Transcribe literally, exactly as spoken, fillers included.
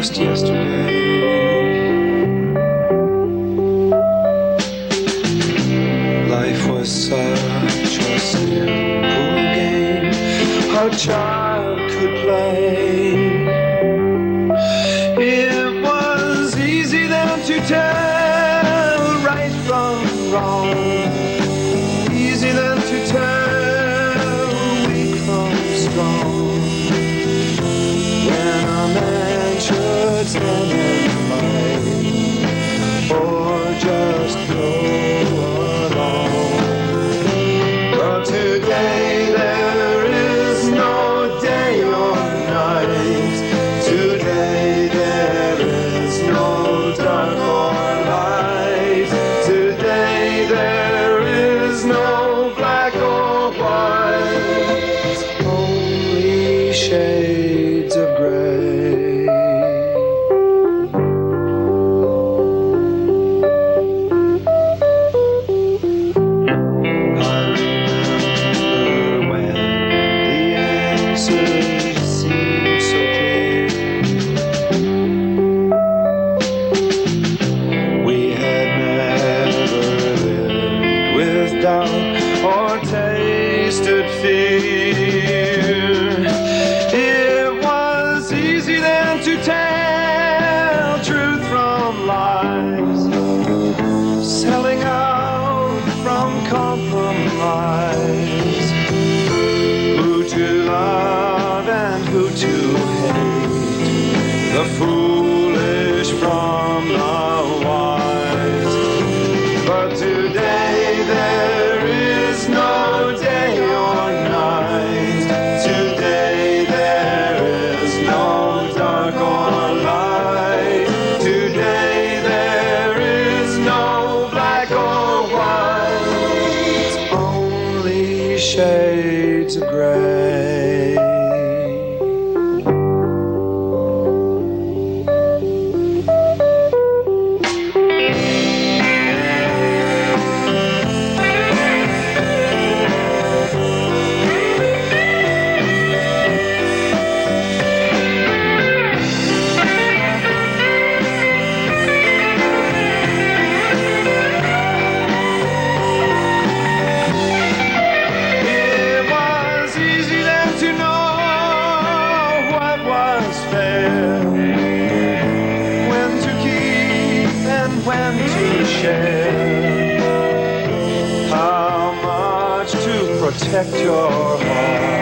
just yesterday. Life was such a simple game a child could play. It was easy then to tell right from wrong, easy then to tell weak from strong. When a man should stand in light or just go along. But today there is no day or night. Today there is no dark or light. Today there is no black or white. Only shades of gray. Or tasted fear. It was easy then to tell truth from lies, selling out from compromise, who to love and who to hate, the foolish from the wise. But today there is no day or night. Today there is no dark or light. Today there is no black or white. Only shades of gray. When to share, how much to protect your heart.